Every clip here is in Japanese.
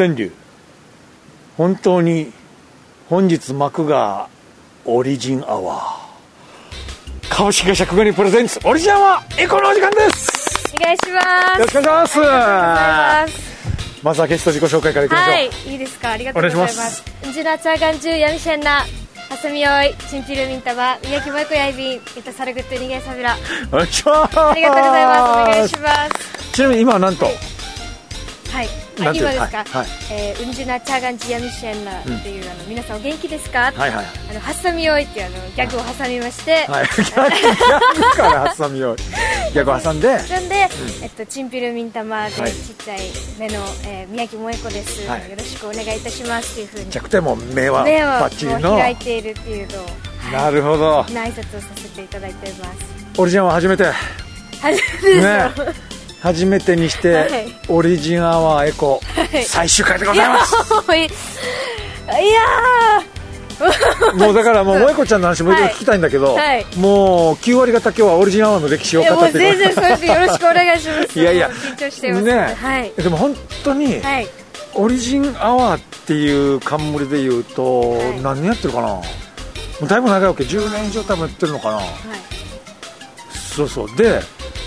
川柳、本当に本日幕がオリジンアワー、株式会社くがにプレゼンツオリジンアワーエコのお時間です。 お願いします。 よろしくお願いします。 ありがとうございます。 まずはゲスト自己紹介からいきましょう。 はい、いいですか。ありがとうございます。은진아 차간주 야미셴나 하스미오이 진피ルミンタバ宮城萌子やいびんイタサルグッドニゲサビラ。 お願いします。 ありがとうございます。お願いします。 ちなみに今は何と、 はい、 なんていう今ですか。 はい、 은진아 차간주 야미셴나っていう皆さんお元気ですか。 はいはい、 ハサミオイっていうギャグを挟みまして、 はい、ギャグから挟みようギャグを挟んで、 チンピルミンタマでちっちゃい目の、宮城萌子です、 はい、 よろしくお願いいたしますっていうふうに弱点も目はバッチリの開いているっていうのを、 なるほど、 挨拶をさせていただいています。 オリジンは初めて初めてにして、はい、オリジンアワーエコ、はい、最終回でございます。 いやもうだからもう萌子ちゃんの話もう一度聞きたいんだけど、はい、もう9割方今日はオリジンアワーの歴史を語ってくれる。 全然そうです。よろしくお願いします。 いやいや緊張してますね、 はい、 でも本当に、はい、オリジンアワーっていう冠でいうと、はい、何年やってるかな。もうだいぶ長いわけ、10年以上多分やってるのかな、はい、そうそうで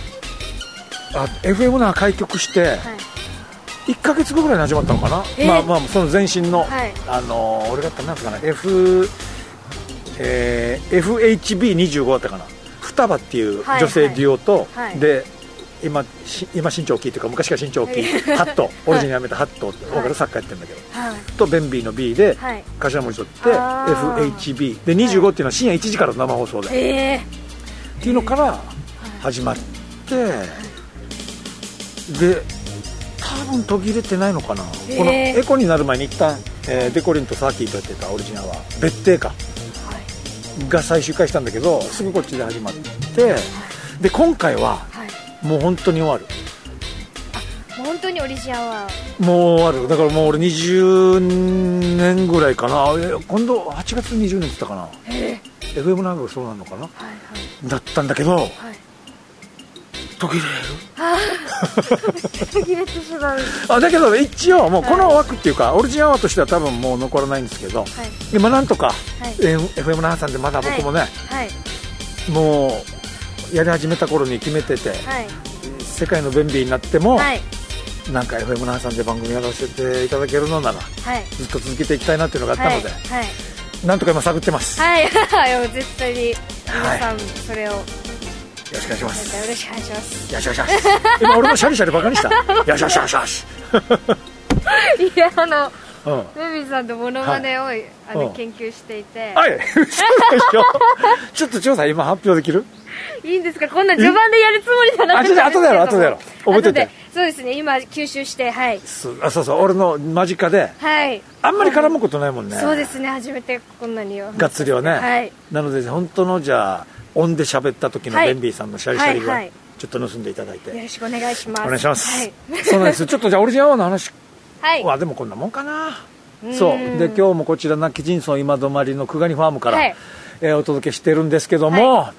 FM な開局して、はい、1ヶ月後ぐらいに始まったのかな、まあまあその前身の、はい、俺がやったなんですかね、FHB25 だったかな、双葉っていう女性デュオと、はいはい、で今身長大きいというか昔から身長大きいハット、オリジンやめたハットって大型サッカーやってるんだけど、はい、とベンビーの B で、はい、頭文字取って FHB で25っていうのは深夜1時からの生放送で、っていうのから始まって、で多分途切れてないのかな、このエコになる前に一旦、デコリンとサーキーとやってたオリジナルは別邸か、はい、が最終回したんだけど、すぐこっちで始まって、はい、で今回は、はい、もう本当に終わる。 もう本当にオリジナルはもう終わる。だからもう俺20年ぐらいかな、今度8月20年って言ったかな、FM なんかそうなのかな、はいはい、だったんだけど、はい、途切れる途切れてしまうだけど一応もうこの枠っていうか、はい、オリジナルとしては多分もう残らないんですけど、はい、今なんとか、はい、FM 那覇さんでまだ僕もね、はいはい、もうやり始めた頃に決めてて、はい、世界の便利になっても、はい、なんか FM 那覇さんで番組やらせていただけるのなら、はい、ずっと続けていきたいなっていうのがあったので、はいはい、なんとか今探ってます。 はい絶対に皆さんそれを、はい、よろしくお願いします。 よろしくお願いします。 よしよしよし。今俺もシャリシャリバカにした。よしよしよしよし。 いやベビーさんとモノマネを、研究していて。 はい。ちょっと調査今発表できる？ いいんですか？こんな序盤でやるつもりじゃなくて。 後でやろう。覚えてて。 そうですね。今吸収してはい。 そう俺の間近で。はい。あんまり絡むことないもんね。 そうですね。初めてこんなに。 がっつりはね。はい。なので本当のじゃあ。オンで喋った時のベンビーさんのシャリシャリがちょっと盗んでいただいて、 よろしくお願いします。 お願いします、はい、そうなんです。ちょっとじゃあオリジナルの話はでもこんなもんかな。そうで今日もこちら亡き人村今泊の久我にファームから、はい、お届けしてるんですけども、はい、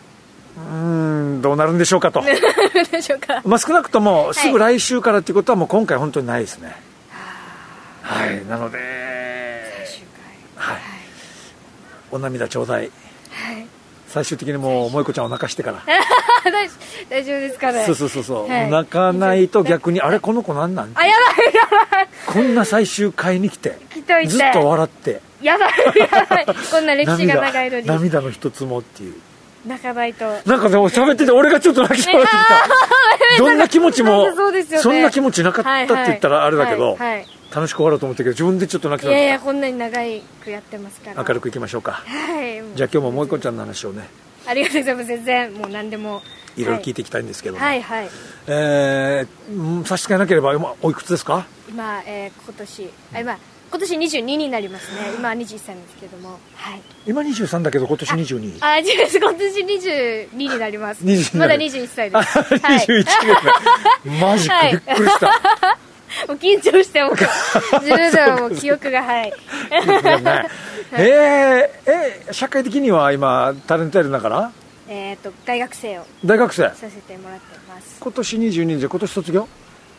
どうなるんでしょうかとまあ少なくともすぐ来週からっていうことはもう今回本当にないですね。はい、なので最終回、はい、 お涙ちょうだい。はい最終的にもう萌子ちゃんを泣かしてから大丈夫ですかね。 そう、はい、泣かないと逆にあれこの子なんなんて、 やばいこんな最終回に来てずっと笑ってやばいこんな歴史が長いのに涙の一つもっていう泣かないとなんかでも喋ってて俺がちょっと泣きそうになってきたどんな気持ちもそんな気持ちなかったって言ったらあれだけど、楽しく終わろうと思ったけど自分でちょっと泣きそうになった。 いやこんなに長くやってますから明るくいきましょうか。 はいじゃあ今日も萌子ちゃんの話をね。 ありがとうございます。全然もう何でもいろいろ聞いていきたいんですけども、 はいはい、 差し支えなければ今おいくつですか？ 今、今年22になりますね。今21歳なんですけども、はい、今 23だけど今年22。 今年22になりますまだ21歳です。 21マジか、びっくりしたもう緊張しても自分ではもう記憶がはい社会的には今タレントやりながら大学生をさせてもらってます。 今年22で今年卒業？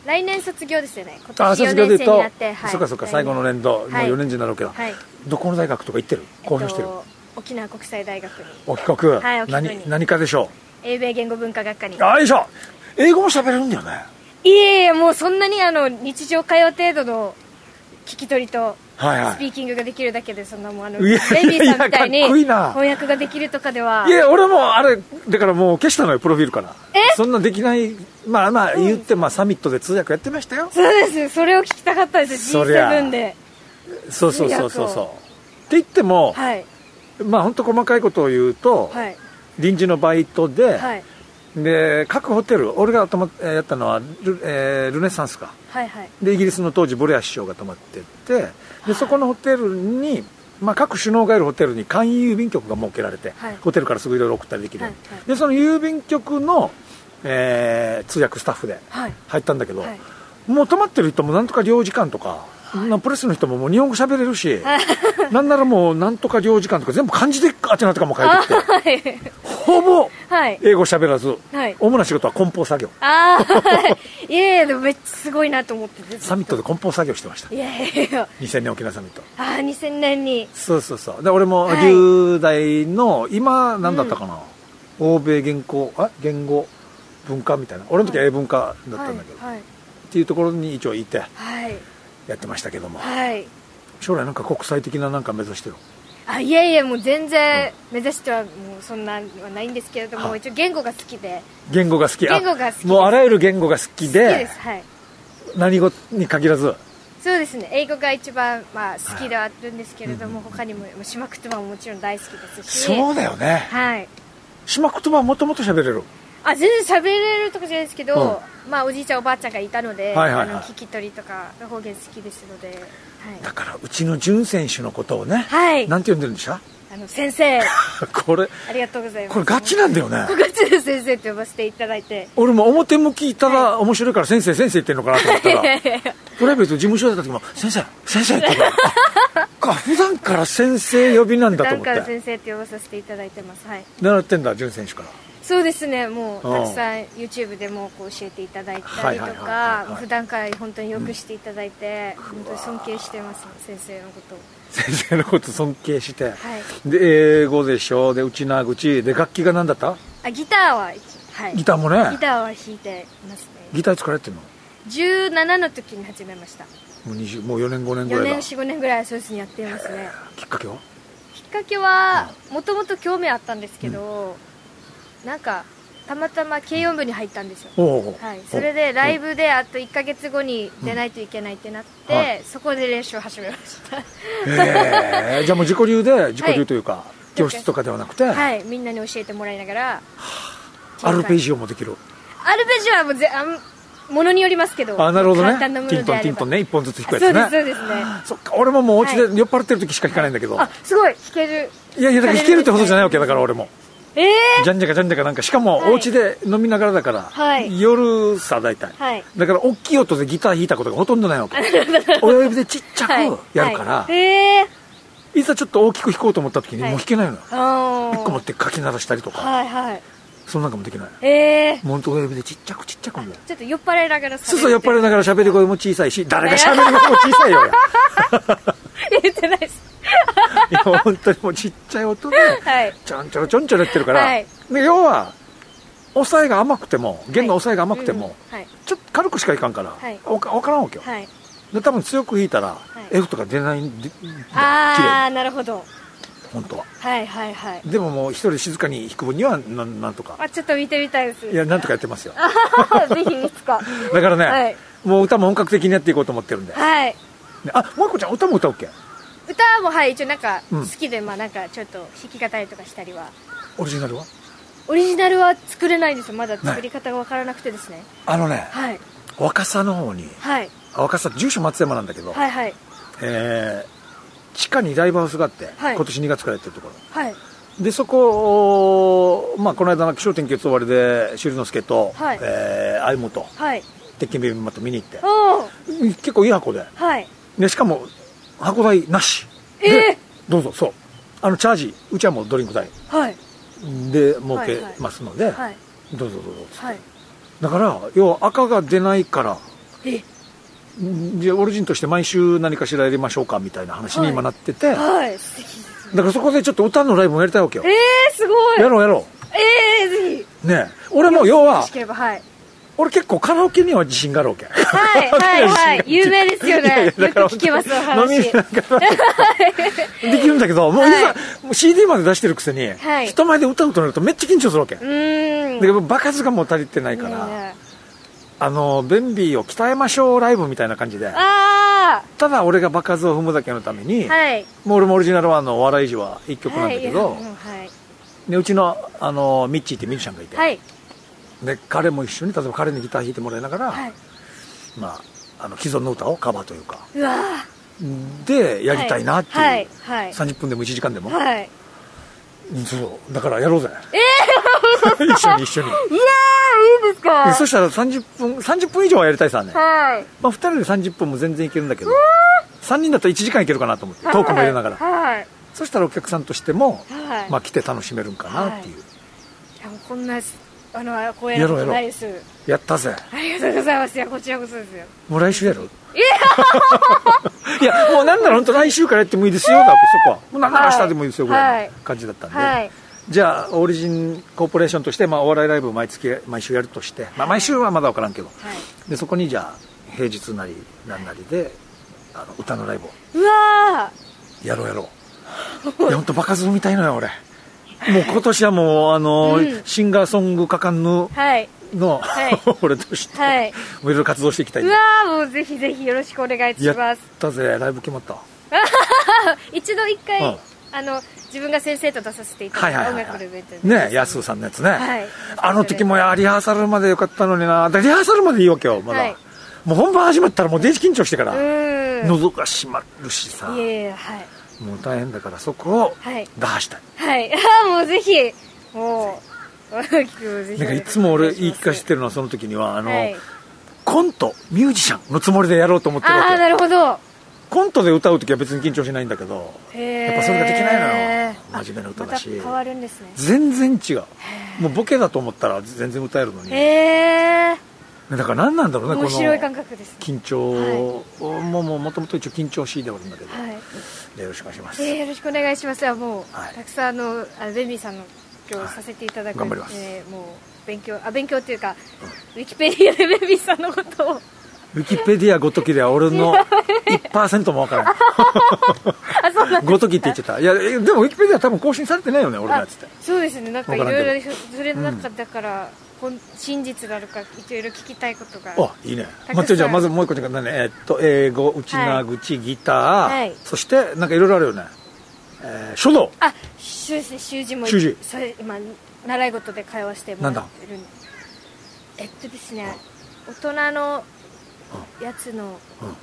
来年卒業ですよね。今年4年生になって、 そっかそっか、最後の年度、もう4年次になるけど、どこの大学とか行ってる？公表してる？ 沖縄国際大学に。 お帰国。はい、何科でしょう？ 英米言語文化学科に。 よいしょ。英語も喋れるんだよね。 いえいえ、もうそんなに日常会話程度の聞き取りとスピーキングができるだけで、そんなもうレイビーさんみたいに翻訳ができるとかでは。 いや、俺もあれだからもう消したのよ、プロフィールから。そんなできない。まあ言ってサミットで通訳やってましたよ。 そうです。それを聞きたかったです。G7 で。 そうって言っても、まあ本当細かいことを言うと、臨時のバイトで、で各ホテル、俺がやったのはルネサンスか、でイギリスの当時ブレア首相が泊まってて、でそこのホテルに、各首脳がいるホテルに簡易郵便局が設けられて、ホテルからすぐいろいろ送ったりできる、でその郵便局の、通訳スタッフで入ったんだけど、もう泊まってる人もなんとか領事館とか、プレスの人ももう日本語喋れるし、なんならもうなんとか領事館とか全部漢字であてなとかも書いてきて、ほぼ英語喋らず、主な仕事は梱包作業。 いやいや、でもめっちゃすごいなと思って。 サミットで梱包作業してました。 いやいや、 2000年沖縄サミット。 2000年に。 そうで俺も10代の今何だったかな、欧米言語文化みたいな、俺の時は英文化だったんだけど、っていうところに一応いてやってましたけども、将来なんか国際的ななんか目指してる？ いやいや、もう全然目指してはもうそんなのはないんですけれども、一応言語が好きで。 言語が好き。もうあらゆる言語が好きで。 好きです。 何語に限らず。 そうですね。英語が一番好きではあるんですけれども、他にも島言葉ももちろん大好きですし。 そうだよね。島言葉もともと喋れる？ 全然喋れるとかじゃないですけど、おじいちゃんおばあちゃんがいたので、聞き取りとか方言好きですので。 だからうちの潤選手のことをね、なんて呼んでるんでしょ？ 先生。 これありがとうございます。 これガチなんだよね。 ガチで先生って呼ばせていただいて。 俺も表向きただ面白いから先生言ってるのかなと思ったら、プライベート事務所だった時も先生って普段から先生呼びなんだと思って。普段から先生って呼ばさせていただいてます。 習ってんだ、潤選手から。 そうですね、もうたくさん YouTube でも教えていただいたりとか、普段から本当によくしていただいて、本当に尊敬してます、先生のことを。 先生のこと尊敬して、で英語でしょ、で内縄口で、楽器が何だった？ ギターは、 ギターもね。 ギターは弾いてますね。 ギター作られてるの ？17の時に始めました。 もう4年5年ぐらいだ。 4年ぐらいそうですね、やってますね。 きっかけはもともと興味あったんですけど、なんかたまたま軽音部に入ったんですよ。それでライブであと1ヶ月後に出ないといけないってなって、そこで練習を始めました。 じゃあもう自己流というか、教室とかではなくて、 みんなに教えてもらいながら。 アルペジオもできる？ アルペジオはもうものによりますけど。 なるほどね。 ティントンね、1本ずつ弾くやつね。 そうですね。 そっか、俺ももうお家で酔っ払ってる時しか弾かないんだけど。 すごい弾ける。 いやだから弾けるってほどじゃないわけだから、俺も。じゃんじゃかなんか、しかもお家で飲みながらだから、夜さ大体、だから大きい音でギター弾いたことがほとんどないわけ。親指でちっちゃくやるから、いざちょっと大きく弾こうと思った時にもう弾けないのよ。1個持ってかき鳴らしたりとか、そんなんかもできない。もうほんと親指でちっちゃくちょっと酔っ払いながらそう酔っ払いながら喋り声も小さいし、誰が喋り声も小さいよ。 言ってないです。 いや本当にもうちっちゃい音でちょんちょろ言ってるから、で要は抑えが甘くても、弦の抑えが甘くても、ちょっと軽くしかいかんから分からんわけよ。で多分強く弾いたら F とか出ないんで、綺麗に。 なるほど。 本当は。でももう一人静かに弾く分にはなんとか。 ちょっと見てみたいです。 いやなんとかやってますよ。 ぜひいつか。 だからね、もう歌も本格的にやっていこうと思ってるんで。もこちゃん歌も歌うっけ？ 歌も一応なんか好きで、なんかちょっと弾き語りとかしたりは。 オリジナルは作れないんですよ。まだ作り方が分からなくてですね。 若狭の方に、若狭住所松山なんだけど、地下にライブハウスがあって、今年2月からやってるところ、でそこを、この間の気象天気予報終わりで修之助と相本鉄拳ベビーマット見に行って、結構いい箱で、しかも箱代なしで、どうぞ、そうチャージ、うちはもうドリンク代で儲けますので、どうぞだから要は赤が出ないからじゃあオリジンとして毎週何かしらやりましょうかみたいな話に今なってて、 はい素敵ですね。 だからそこでちょっと歌のライブもやりたいわけよ。 すごい。 やろうやろぜひうね。俺も要ははい俺結構カラオケには自信があるわけ。 はいはいはい有名ですよね。よく聞きますお話。できるんだけど、もういざ、もう CD まで出してるくせに、人前で歌うとなるとめっちゃ緊張するわけ。で場数がもう足りてないから、ベンビーを鍛えましょうライブみたいな感じで、ただ俺が場数を踏むだけのために、もう俺もオリジナルはお笑い時は1曲なんだけど、でうちのミッチーってミュージシャンがいて、で彼も一緒に例えば彼にギター弾いてもらいながら、まあ既存の歌をカバーというかでやりたいなっていう、30分でも1時間でも、そうだからやろうぜ、一緒にいいですか。 そしたら30分以上はやりたいさね、まあ2人で30分も全然いけるんだけど、3人だったら1時間いけるかなと思ってトークも入れながら、そしたらお客さんとしても、まあ来て楽しめるんかなっていう。 こんな光栄なことないです。 やったぜ。 ありがとうございます。いやこちらこそですよ。 もう来週やる？いやもうなんなら本当来週からやってもいいですよだって、そこはもうなんなら明日でもいいですよぐらいの感じだったんで、じゃあオリジンコーポレーションとして、まあ、お笑いライブを毎週やるとして、まあ、毎週はまだ分からんけど、でそこにじゃあ平日なりなんなりで歌のライブをやろういや本当バカズみたいのよ俺。もう今年はもうシンガーソングかかんぬの、俺として、いろいろ活動していきたい。 もうぜひぜひよろしくお願いします。 やったぜ、ライブ決まった。 一度一回自分が先生と出させていただいた音楽のイベントでね、安さんのやつね、あの時もリハーサルまでよかったのにな。リハーサルまでいいわけよまだ、もう本番始まったらもうデージ緊張してから喉が締まるしさ、もう大変だからそこを打破したい。 もうぜひもうなんかいつも俺言い聞かせてるのは、その時にはコントミュージシャンのつもりでやろうと思ってるわけ。 なるほど。 コントで歌う時は別に緊張しないんだけど、やっぱそれができないのよ。真面目な歌だし、 また変わるんですね。 全然違う。もうボケだと思ったら全然歌えるのに。だから何なんだろうね、 面白い感覚ですね。 緊張もともと一応緊張しいではあるんだけど、よろしくお願いします。 よろしくお願いします。もうたくさんベンビーさんの今日させていただく、 頑張ります。 もう勉強っていうか、ウィキペディアでベンビーさんのことをウィキペディアごときでは俺の 1% もわからないごときって言っちゃった。いやでもウィキペディア多分更新されてないよね、俺のやつって。 そうですね、なんかいろいろそれの中だから、真実があるかいろいろ聞きたいことが。 いいね。じゃあまずもう一個英語、うちなぐち、ギター、そしてなんかいろいろあるよね。書道。 習字も習字。 それ今習い事で通わせてもらってる。ですね、大人のやつの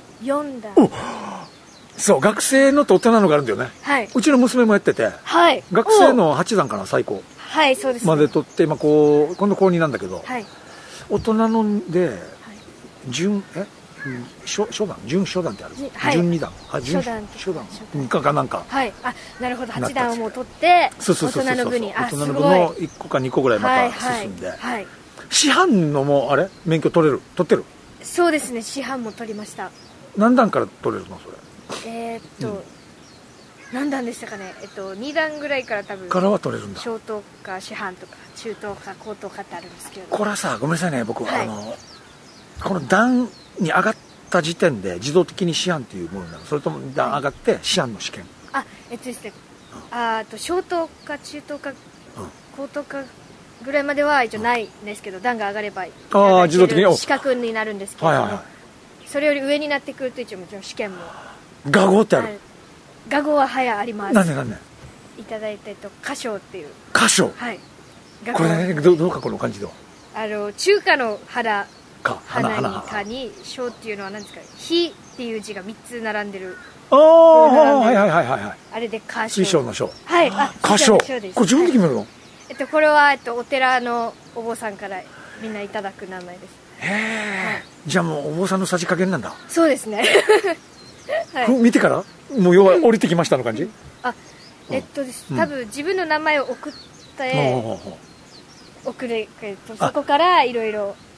4段。そう、学生のと大人のがあるんだよね。うちの娘もやってて、学生の8段かな、最高。 そうです。 まで取って、今度高2なんだけど、大人ので準初段ってある。準2段。初段かなんか。 なるほど、8段をもう取って大人の部に。 大人の部の1個か2個ぐらいまた進んで。師範のもあれ免許取ってる。 そうですね、師範も取りました。 何段から取れるのそれ？ 何段でしたかね。2段ぐらいから多分からは取れるんだ。 小等か師範とか中等か高等かってあるんですけど、 これはさ、ごめんなさいね、僕この段に上がった時点で自動的に師範っていうものなの？それとも段上がって師範の試験？ ですね、小等か中等か高等かぐらいまでは一応ないんですけど、段が上がれば自動的に資格になるんですけど、それより上になってくると一応もちろん試験も。 画号ってある？ 画号はあります。 なんでいただいた歌唱っていう。 歌唱。これどう書くの漢字では？ 中華の花に章っていうのは何ですか？火っていう字が3つ並んでる。あれで歌唱。 水晶の章。 歌唱。これ自分で決めるの？ これはお寺のお坊さんからみんないただく名前です。 じゃあもうお坊さんのさじ加減なんだ。 そうですね。 見てからもう要は降りてきましたの感じ？ 多分自分の名前を送れそこからいろいろ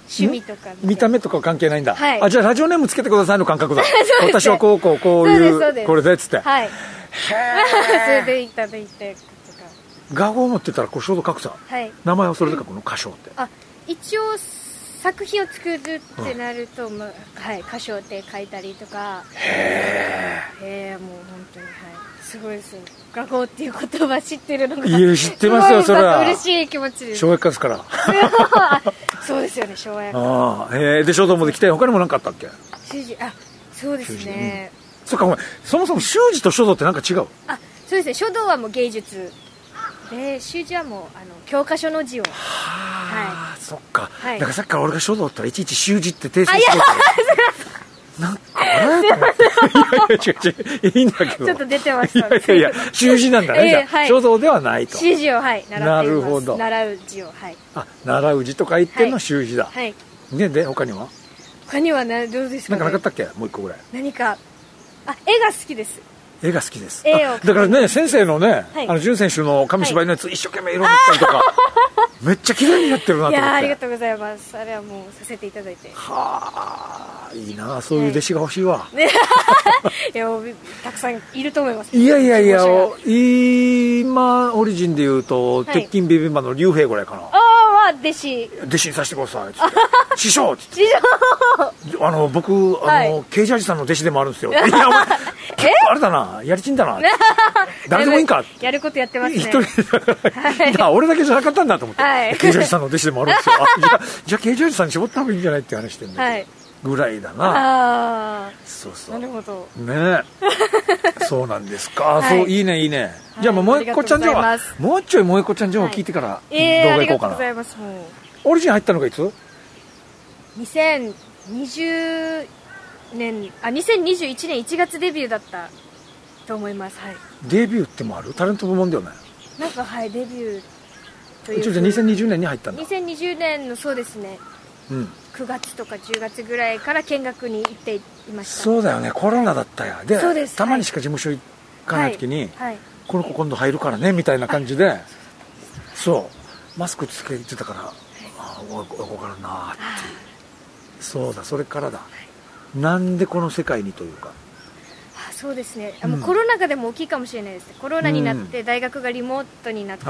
趣味とか見た目とか関係ないんだ、 はい、 あ、じゃあラジオネームつけてくださいの感覚だ私はこういうこれでっつって、 はい、それでいただいて画号を持ってたらこう書道書くさ、 はい、 名前をそれで書くの歌唱って、 一応作品を作るってなると、はい、歌唱って書いたりとか、 へえ、もう本当に、はい、すごいですよ。画号っていう言葉知ってるのが、 いや知ってますよ、それは嬉しい気持ちです。 小学科ですからそうですよね、小学科。 で書道もできて、他にも何かあったっけ？ 習字、そうですね、 そっか、ごめん、そもそも習字と書道って何か違う？ そうですね、書道はもう芸術で、習字はもう教科書の字を、 はい、そっか、 はい、 だからさっきから俺が書道って言ったらいちいち習字って訂正してるなんかあれと思っていやいいんだけど、 ちょっと出てましたいや習字なんだね、じゃあ、はい、書道ではないと。 習字を、はい、習っています。 なるほど、 習う字を、はい、 習う字とか言ってんの習字だ、 はい、 ね、で他にはどうですかね、 なんかなかったっけ？もう一個ぐらい。 何か、絵が好きです。 絵が好きです。 だからね、先生のね、 はい、 潤選手の紙芝居のやつ、一生懸命色塗ったりとかめっちゃ綺麗にやってるなと思って。 いや、ありがとうございます。あれはもうさせていただいて、 はあ、いいな、そういう弟子が欲しいわ、 ね、いや、たくさんいると思います。 いや今オリジンでいうと、鉄筋ビビンバの竜兵ぐらいかな。 弟子にさせてくださいっつって師匠っつって僕ケイジャージさんの弟子でもあるんですよ。いやお前あれだな、やりちんだな誰でもいいんかやることやってますね。 一人いや俺だけじゃなかったんだと思って、ケイジャージさんの弟子でもあるんですよじゃあケイジャージさんに絞った方がいいんじゃないって話してるんだけど、ぐらいだな。そうそう、 なるほどねそうなんですか。そういいねいいね。じゃあもう一個ちゃん情報、もうちょいもう一個ちゃん情報聞いてから動画行こうかな。オリジン入ったのがいつ ？2020年2021年1月デビューだったと思います。はい、 デビューってもある？タレント部門ではない？ なんか、はい、デビューという。 じゃあ2020年に入ったんだ。 2020年の、そうですね、9月とか10月ぐらいから見学に行っていました。 そうだよね、コロナだったやで。 そうです。 たまにしか事務所行かない時に、この子今度入るからねみたいな感じで、そうマスクつけてたから、動かるなっていう。そうだ、それからだ、なんでこの世界にというか。 そうですね、もうコロナ禍でも大きいかもしれないですね。コロナになって大学がリモートになって、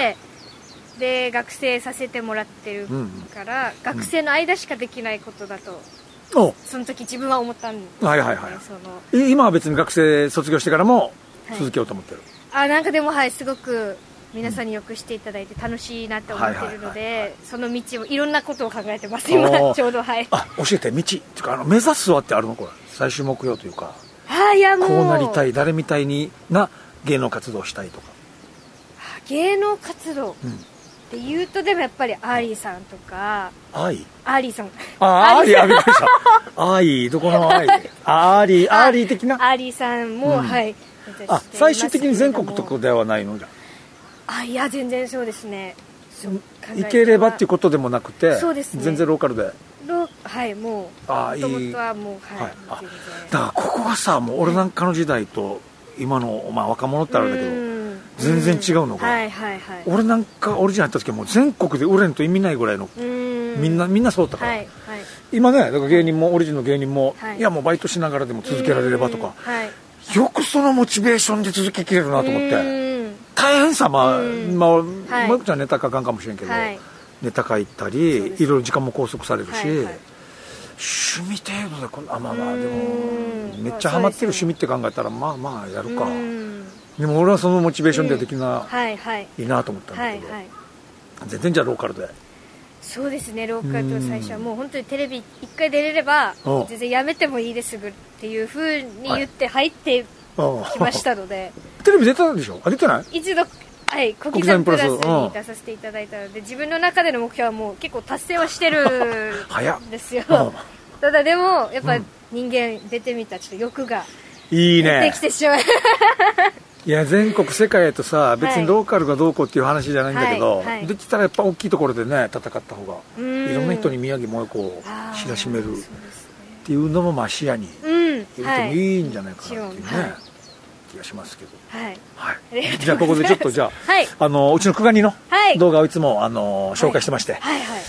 で学生させてもらってるから、学生の間しかできないことだと、その時自分は思ったんですよね。 今は別に学生卒業してからも続けようと思ってる？ なんかでも、すごく皆さんによくしていただいて楽しいなって思ってるので、その道をいろんなことを考えてます今ちょうど。教えて、道っていうか目指すはってあるの？これ最終目標というか、 いやもうこうなりたい、誰みたいにな芸能活動したいとか。 芸能活動っていうと、でもやっぱりアーリーさんとか。アーリーさん、 アーリー、びっくりした。アーリー、どこのアーリー？アーリー的な。 アーリーさんも、 最終的に全国とかではないのじゃ。 いや全然そうですね。 行ければっていうことでもなくて、 そうですね、 全然ローカルで。 もうもともとはもう、 だからここがさ、もう俺なんかの時代と今の若者ってあるんだけど、全然違うのが、俺なんかオリジナルやった時はもう全国で売れんと意味ないぐらいの、みんなそうだったから、今ね、だから芸人もオリジナルの芸人も、いやもうバイトしながらでも続けられればとか、よくそのモチベーションで続けきれるなと思って。大変さ、もうちゃんネタ書かんかもしれんけど、ネタ書いたりいろいろ時間も拘束されるし、趣味程度ででもめっちゃハマってる趣味って考えたらまあやるか。でも俺はそのモチベーションでできないいなと思ったんだけど、全然じゃあローカルで。 そうですね、ローカルと最初はもう本当にテレビ一回出れれば全然やめてもいいですぐっていうふうに言って入ってきましたので。 テレビ出たんでしょ？出てない？ 一度、小刻みプラスに出させていただいたので、自分の中での目標はもう結構達成はしてるんですよ。ただでもやっぱ人間出てみたらちょっと欲が出てきてしまう。 いや全国世界へとさ、別にローカルがどうこうっていう話じゃないんだけど、できたらやっぱ大きいところでね戦った方がいろんな人に宮城もこう知らしめるっていうのも視野に入れてもいいんじゃないかなっていうね気がしますけど。じゃあここでちょっとうちのくがにの動画をいつも紹介してまして、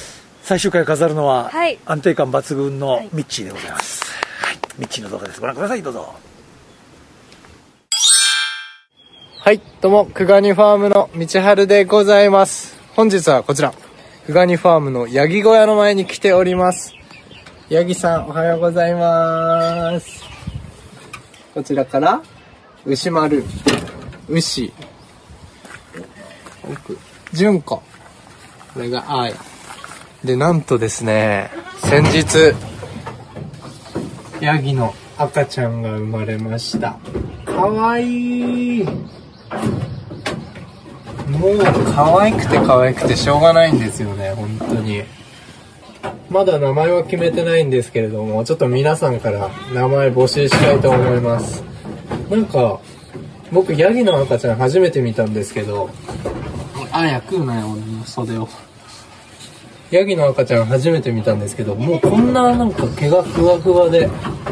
最終回を飾るのは、 はい、 安定感抜群のミッチーでございます、はい、ミッチーの動画です。ご覧ください。どうぞ。 はい、どうもくがにファームの道春でございます。本日はこちらくがにファームのヤギ小屋の前に来ております。ヤギさんおはようございます。こちらから牛丸、牛、奥、純子、これがあやで、なんとですね、先日ヤギの赤ちゃんが生まれました。かわいい。もう可愛くてしょうがないんですよね、本当に。まだ名前は決めてないんですけれども、ちょっと皆さんから名前募集したいと思います。なんか僕ヤギの赤ちゃん初めて見たんですけど、あや食うなよ俺の袖を。ヤギの赤ちゃん初めて見たんですけど、もうこんななんか毛がふわふわで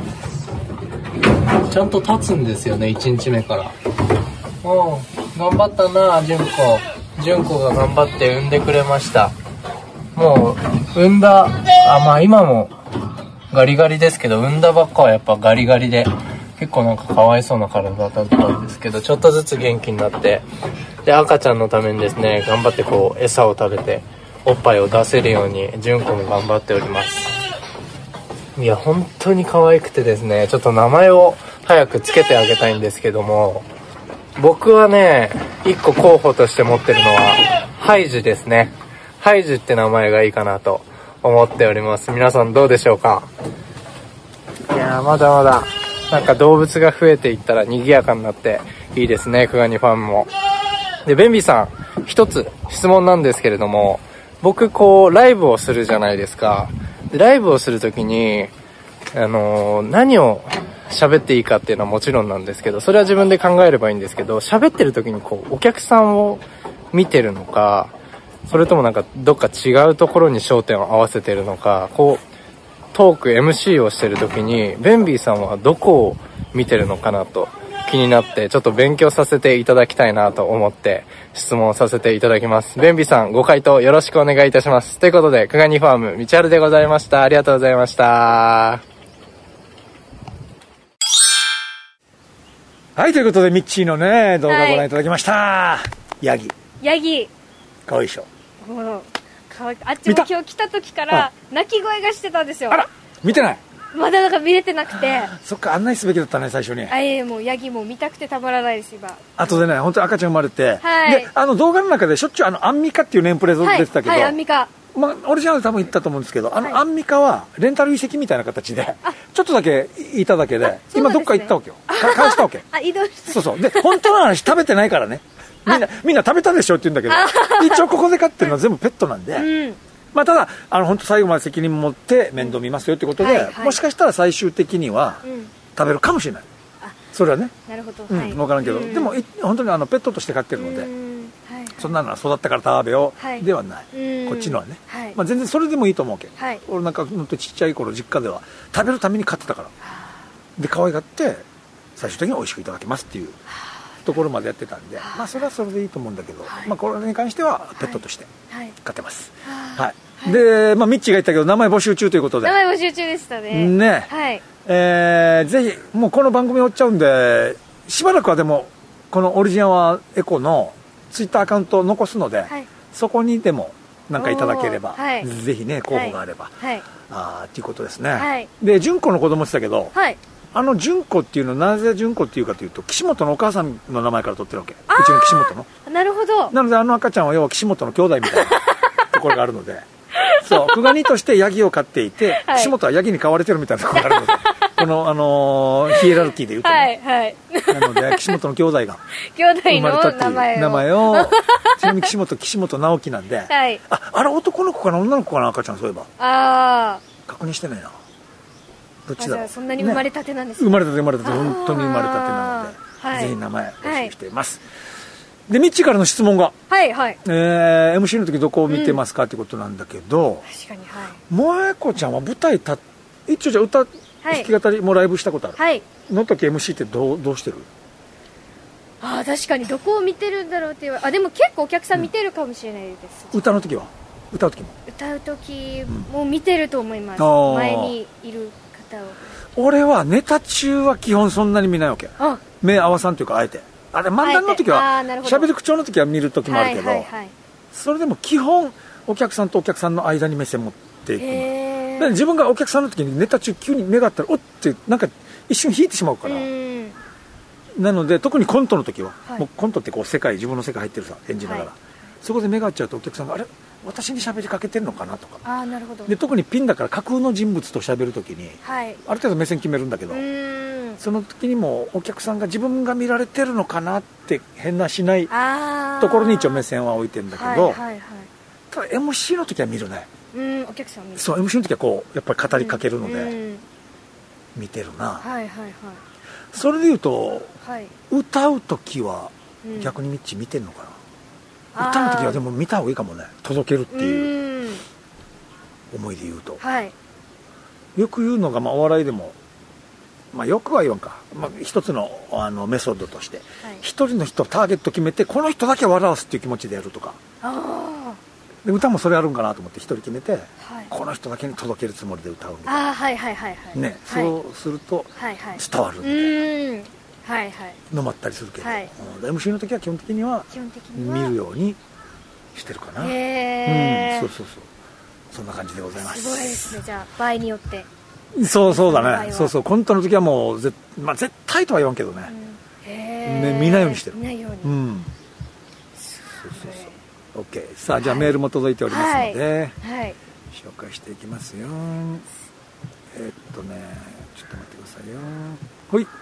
ちゃんと立つんですよね、1日目から。頑張ったな、純子が頑張って産んでくれました。もう産んだ、まあ今もガリガリですけど、産んだばっかはやっぱガリガリで結構なんかかわいそうな体だったんですけど、ちょっとずつ元気になって、で赤ちゃんのためにですね、頑張ってこう餌を食べておっぱいを出せるように純子も頑張っております。いや本当に可愛くてですね、ちょっと名前を早くつけてあげたいんですけども、僕はね、一個候補として持ってるのはハイジですね。ハイジって名前がいいかなと思っております。皆さんどうでしょうか。いやーまだまだなんか動物が増えていったら賑やかになっていいですね、くがにファームも。でベンビーさん、一つ質問なんですけれども、僕こうライブをするじゃないですか。でライブをするときに何を喋っていいかっていうのはもちろんなんですけど、それは自分で考えればいいんですけど、喋ってる時にこうお客さんを見てるのか、それともなんかどっか違うところに焦点を合わせてるのか、こうトーク MC をしてる時にベンビーさんはどこを見てるのかなと気になって、ちょっと勉強させていただきたいなと思って質問させていただきます。ベンビーさんご回答よろしくお願いいたします。ということでくがにファーム道春でございました。ありがとうございました。 はい、ということでミッチーのね動画ご覧いただきました、はい、ヤギかわいいでしょ。 かわいい。あっちも今日来た時から泣き声がしてたんですよ。 あら見てない。 まだなんか見れてなくて。 そっか、案内すべきだったね最初に。 もうヤギも見たくてたまらないです今。 後でね、本当に赤ちゃん生まれて、 はい、 で動画の中でしょっちゅうアンミカっていうネームプレート出てたけど、 はい、アンミカ、 まあ、オリジナルで多分言ったと思うんですけど、アンミカはレンタル移籍みたいな形でちょっとだけいただけで、今どっか行ったわけよ。返したわけ。 移動した。 そうで本当の話食べてないからね。みんな食べたでしょって言うんだけど、一応ここで飼ってるのは全部ペットなんで、まあ、ただ本当最後まで責任持って面倒見ますよってことで、もしかしたら最終的には食べるかもしれない。それはね、 なるほど、 分からんけど、でも本当にペットとして飼ってるので、そんなのは育ったから食べようではない、こっちのはね、まあ、全然それでもいいと思うけど、俺なんかちっちゃい頃実家では食べるために飼ってたから、で可愛がって最終的に美味しくいただきますっていうところまでやってたんで、まあそれはそれでいいと思うんだけど、まあこれに関してはペットとして飼ってます。で、まあミッチーが言ったけど名前募集中ということで。 名前募集中でしたね。 ね、ぜひもうこの番組終わっちゃうんで、しばらくはでもこのオリジナルエコのツイッターアカウントを残すので、そこにでもなんかいただければ、ぜひね候補があれば、っていうことですね。で純子の子供って言ったけど、純子っていうのはなぜ純子っていうかというと、岸本のお母さんの名前から取ってるわけ。うちの岸本の。 なるほど。 なので赤ちゃんは要は岸本の兄弟みたいなところがあるので、そうくがにとしてヤギを飼っていて、岸本はヤギに飼われてるみたいなところがあるので、このヒエラルキーでいうとね、なので岸本の兄弟が生まれたっていう名前をちなみに岸本直樹なんで、あれ男の子かな女の子かな赤ちゃん、そういえば確認してないな。どっちだろう。そんなに生まれたてなんですか。生まれたて本当に生まれたてなので、ぜひ名前募集しています。でミッチーからの質問が、MC の時どこを見てますかってことなんだけど、 確かに、 萌子ちゃんは舞台一応じゃあ歌、弾き語りもライブしたことある、の時 MC ってどうしてる？ 確かにどこを見てるんだろうっていう。でも結構お客さん見てるかもしれないです。 歌の時は歌う時もも見てると思います、前にいる方を。 俺はネタ中は基本そんなに見ないわけ。目合わさんというか、あえてあれ漫談の時は喋る口調の時は見る時もあるけど、それでも基本お客さんとお客さんの間に目線持っていくので、自分がお客さんの時にネタ中急に目があったらおってなんか一瞬引いてしまうから、なので特にコントの時は、もうコントってこう自分の世界入ってるさ、演じながら、そこで目が合っちゃうとお客さんがあれ私に喋りかけてるのかなとか。 なるほど。 で特にピンだから架空の人物と喋る時に、ある程度目線決めるんだけど、その時にもお客さんが自分が見られてるのかなって変なしないところに一応目線は置いてるんだけど、ただ MC の時は見るね。 お客さん見る。 そう MC の時はこうやっぱり語りかけるので、見てるな。それでいうと、歌う時は逆にミッチ見てんのかな。歌う時はでも見た方がいいかもね、届けるっていう思いで言うと、よく言うのが、お笑いでも、よくは言わんか、一つの、メソッドとして一人の人ターゲット決めてこの人だけ笑わすっていう気持ちでやるとか、で歌もそれあるんかなと思って一人決めて、この人だけに届けるつもりで歌うみたいなね、そうすると伝わるみたいなのもあったりするけど、MC の時は基本的には見るようにしてるかな。そうそんな感じでございます。 すごいですね。じゃあ場合によってそうだね。そうコントの時はもう絶対とは言わんけどね、見ないようにしてる。OK。 さあじゃあメールも届いておりますので、紹介していきますよ。ちょっと待ってくださいよ。ほい。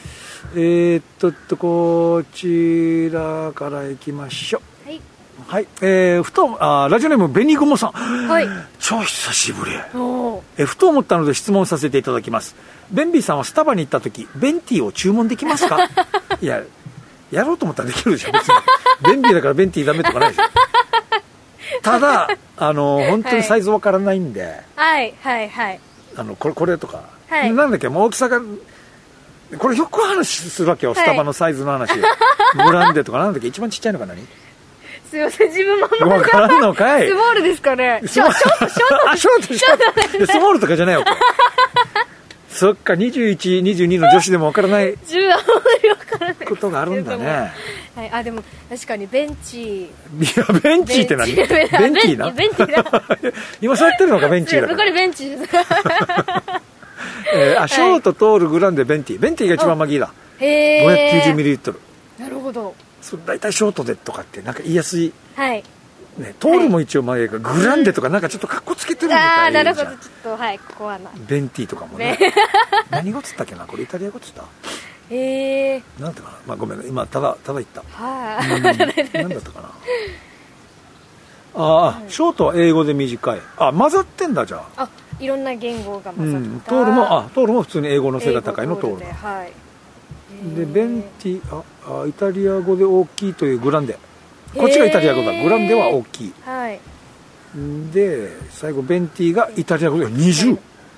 こちらからいきましょう。はい、ラジオネームベニグモさん、超久しぶり。ふと思ったので質問させていただきます。ベンビーさんはスタバに行った時ベンティーを注文できますか？いや、やろうと思ったらできるでしょ別に。ベンビーだからベンティーダメとかないでしょ。ただ本当にサイズわからないんで、これとか、なんだっけ、もう大きさがこれよく話するわけよ、スタバのサイズの話。グランデとかなんだっけ、一番ちっちゃいのか何？ すいません、自分も分からんのかい。 スモールですかね。 ショートスモールとかじゃないよ。そっか、21、22の女子でも分からないことがあるんだね。 でも確かにベンチ。 いや、ベンチって何？ベンティーな。ベンティーだ。今そうやってるのか、ベンチーだから。 これベンチです。 ショート、トール、グランデ、ベンティーが一番マギーだ。590ml。 なるほど。 大体ショートでとかってなんか言いやすい、トールも一応前がグランデとかなんかちょっとカッコつけてるみたいな。 なるほど、ちょっとここはな。 ベンティーとかもね。何語つったっけな、これイタリア語つった。なんてかな、ごめん、今ただ言った。なんだったかな。ショートは英語で短い。混ざってんだじゃあ。 いろんな言語が混ざった。 トールも普通に英語の背が高いのトール。でベンティイタリア語で大きいというグランデ、こっちがイタリア語だ。グランデは大きい、で最後ベンティがイタリア語で20、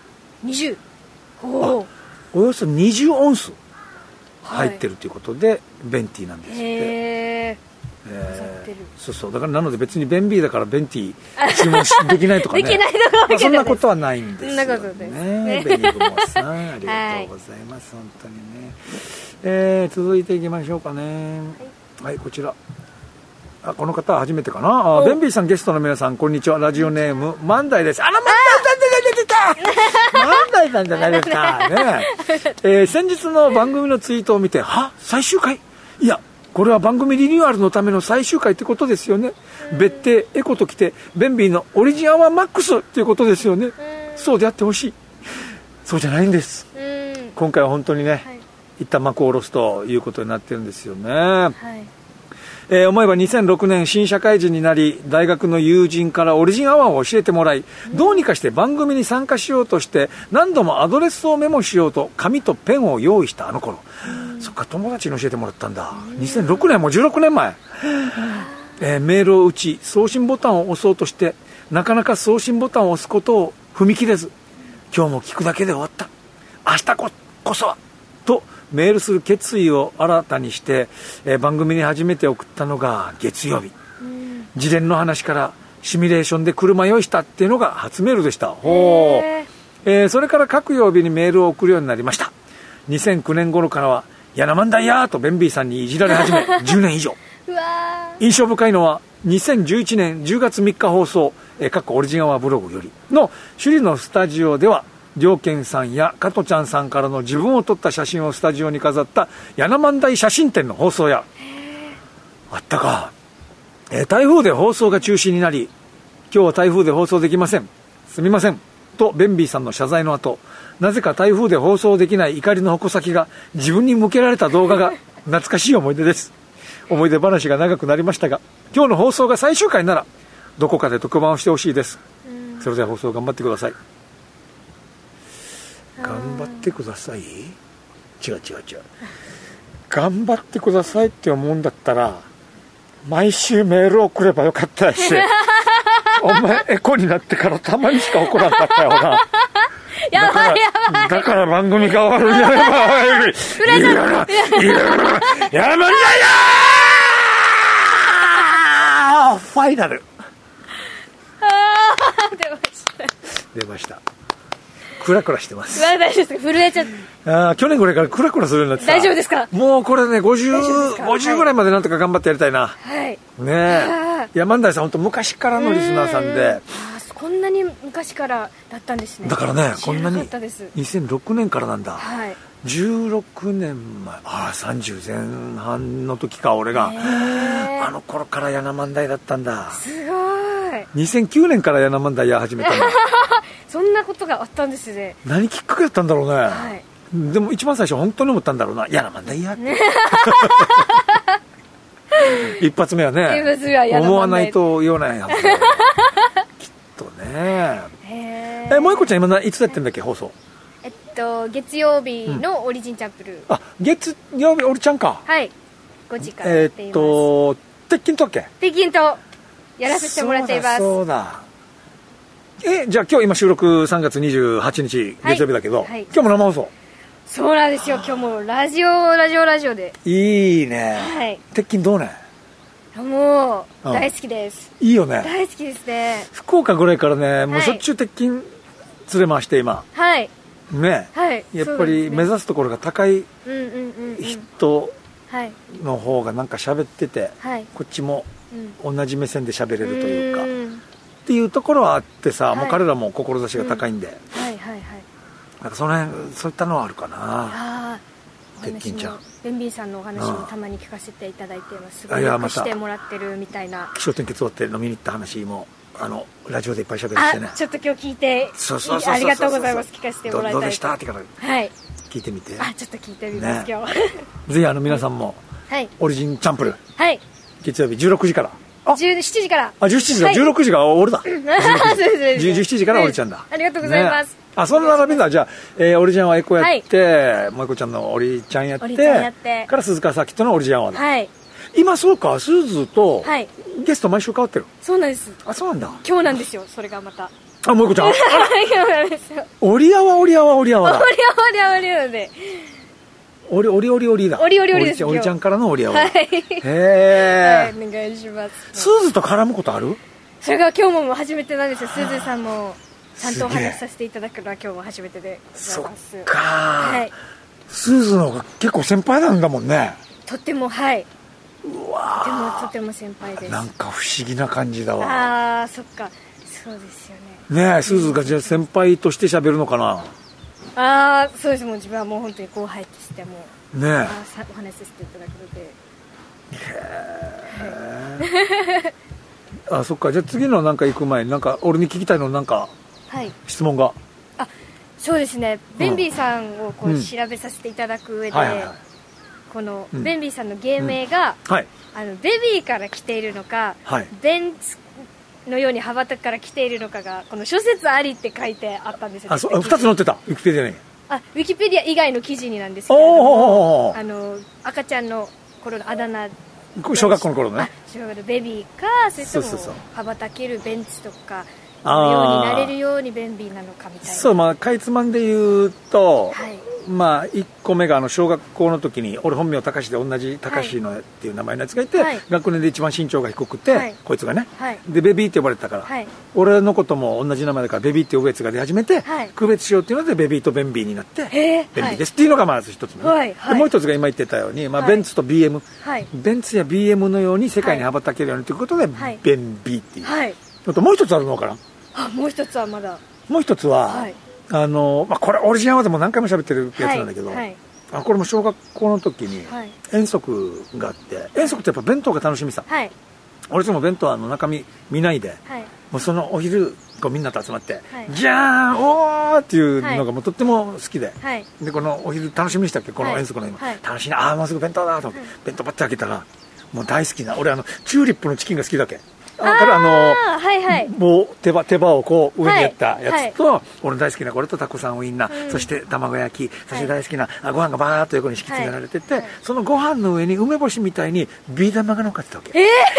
およそ20オンス入ってるということで、ベンティなんですって。そうだから、なので別にベンビーだからベンティ注文できないとかね。そんなことはないんですよね。ベニグモさん、ありがとうございます、本当にね。続いていきましょうかね。はい、こちら、この方は初めてかな。ベンビーさん、ゲストの皆さん、こんにちは。ラジオネーム万代です。万代さんじゃないですか。万代さんじゃないですかね。先日の番組のツイートを見て、最終回、いやこれは番組リニューアルのための最終回ってことですよね。別邸エコときてベンビーのオリジンアワーマックスっていうことですよね。そうであってほしい。そうじゃないんです。今回は本当にね、一旦幕を下ろすということになってるんですよね。思えば2006年新社会人になり、大学の友人からオリジンアワーを教えてもらい、どうにかして番組に参加しようとして何度もアドレスをメモしようと紙とペンを用意したあの頃、そっか、友達に教えてもらったんだ。2006年、もう16年前。メールを打ち送信ボタンを押そうとしてなかなか送信ボタンを押すことを踏み切れず、今日も聞くだけで終わった、明日こそはとメールする決意を新たにして、番組に初めて送ったのが月曜日。自伝の話からシミュレーションで車酔いしたっていうのが初メールでした。ほう。それから各曜日にメールを送るようになりました。2009年頃からはヤナマンダイヤーとベンビーさんにいじられ始め10年以上。 うわ印象深いのは2011年10月3日放送、オリジンアワーブログよりの首里のスタジオでは、良健さんや加トちゃんさんからの自分を撮った写真をスタジオに飾ったヤナマンダイ写真展の放送や、あったか、台風で放送が中止になり、今日は台風で放送できません、すみませんとベンビーさんの謝罪の後、なぜか台風で放送できない怒りの矛先が自分に向けられた動画が懐かしい思い出です。思い出話が長くなりましたが、今日の放送が最終回ならどこかで特番をしてほしいです。それでは放送頑張ってください。頑張ってください。違う頑張ってくださいって思うんだったら毎週メールを送ればよかったやしお前エコになってからたまにしか送らなかったよなやばいだから番組が終わるんじゃないやばいファイナル出ました。クラクラしてます。 大丈夫ですか？震えちゃって。 去年ぐらいからクラクラするようになってた。 大丈夫ですか？ もうこれね、50ぐらいまでなんとか頑張ってやりたいな。 はい。 ねえ。山田さん本当昔からのリスナーさんで。 こんなに昔からだったんですね。 だからね、こんなに 2006 年からなんだ。 はい。 16年前、30前半の時か、俺が。あの頃からヤナマンダイだったんだ。 すごい。 2009年からヤナマンダイや始めたんだ。 そんなことがあったんですね。 何きっかけだったんだろうね。 はい。 でも一番最初本当に思ったんだろうな。ヤナマンダイやって。一発目はね、思わないと言わないはず。きっとね。もう一個ちゃん今いつやってんだっけ、放送。 月曜日のオリジンチャンプルー。 月曜日オリちゃんか。 はい。5時からやっています。 鉄筋とっけ？ 鉄筋とやらせてもらっています。 そうだ。じゃあ今日今収録3月28日月曜日だけど、今日も生放送。 そうなんですよ。今日もラジオで。いいね。 はい。 鉄筋どうね？ もう大好きです。 いいよね。 大好きですね。 福岡ぐらいからね、もうしょっちゅう鉄筋連れ回して今。 はい。 ね。 はい。 やっぱり目指すところが高い人の方がなんか喋ってて、こっちも同じ目線で喋れるというか。っていうところはあってさ、もう彼らも志が高いんで、なんかその辺そういったのはあるかな。鉄筋ちゃん、 ベンビーさんのお話もたまに聞かせていただいてます。すごいよくしてもらってるみたいな。 気象点結終わって飲みに行った話もラジオでいっぱい喋ってね。 ちょっと今日聞いて、ありがとうございます。聞かせてもらいたい。 どうでしたってから聞いてみて。 ちょっと聞いてみます今日。 ぜひ皆さんもオリジンチャンプル月曜日16時から。 17時から。 17時だ。16時が俺だ。17時から俺ちゃんだ。 ありがとうございます。 そんな並びだ。じゃあ、オリジンはエコやって、萌子ちゃんのオリちゃんやって、から鈴川サーキットのオリジンはだ。今そうか、スーズとゲスト毎週変わってる。 そうなんです。 そうなんだ。 今日なんですよ、それがまた。 萌子ちゃん。 そうなんですよ。 オリアワだ。オリアワで。 オリだ。 オリです。 オリちゃんからのオリアワ。 はい。 へー。お願いします。 スーズと絡むことある？ それが今日も初めてなんですよ。スーズさんもちゃんとお話しさせていただくのは今日も初めてでございます。 そっか。スーズの方が結構先輩なんだもんね。 とっても、はい。 うわとても先輩です。 なんか不思議な感じだわ。 そっか。そうですよね。 ねえ、スーズがじゃあ先輩として喋るのかな。 そうです。もう自分はもう本当に後輩としてもねえ、 お話しさせていただくので。 へえ。そっか。じゃあ次のなんか行く前になんか俺に聞きたいのなんか質問が。 そうですね。ベンビーさんをこう調べさせていただく上で、このベンビーさんの芸名がベビーから来ているのか、ベンツのように羽ばたくから来ているのかがこの諸説ありって書いてあったんですよ。 2つ載ってた。ウィキペディアに。 ウィキペディア以外の記事になんですけれども、赤ちゃんの頃のあだ名、 小学校の頃ね。 ベビーか、それとも羽ばたけるベンツとかのようになれるようにベンビーなのかみたいな。 そう、かいつまんで言うと、 まあ、1個目が小学校の時に俺本名高志で同じ高志のっていう名前のやつがいて、はい、学年で一番身長が低くて、はい、こいつがね、はい、でベビーって呼ばれてたから、はい、俺のことも同じ名前だからベビーって呼ぶやつが出始めて、はい、区別しようっていうのでベビーとベンビーになって便利ですっていうのがまず一つ目、はいはい、でもう一つが今言ってたように、まあ、ベンツと BM、はい、ベンツや BM のように世界に羽ばたけるようにということで、はい、ベンビーっていう、はい、あともう一つあるのかな。 もう一つはまだ。 もう一つは、はい、まあ、これオリジナルでも何回も喋ってるやつなんだけど、はいはい、これも小学校の時に遠足があって、遠足ってやっぱ弁当が楽しみさ、はい、俺いつも弁当は中身見ないで、はい、もうそのお昼こうみんなと集まって、はい、じゃーんおーっていうのがもうとっても好きで、はい、でこのお昼楽しみにしたっけこの遠足の今、はい、楽しいな、もうすぐ弁当だと思って、はい、弁当バッて開けたらもう大好きな俺チューリップのチキンが好きだけ。はいはい、もう手羽をこう上にやったやつと、はい、俺大好きなこれとタコさんウインナー、そして卵焼き、そして大好きなご飯がバーッと横に敷き詰められてて、はい、そのご飯の上に梅干しみたいにビー玉が乗っかってたわけ、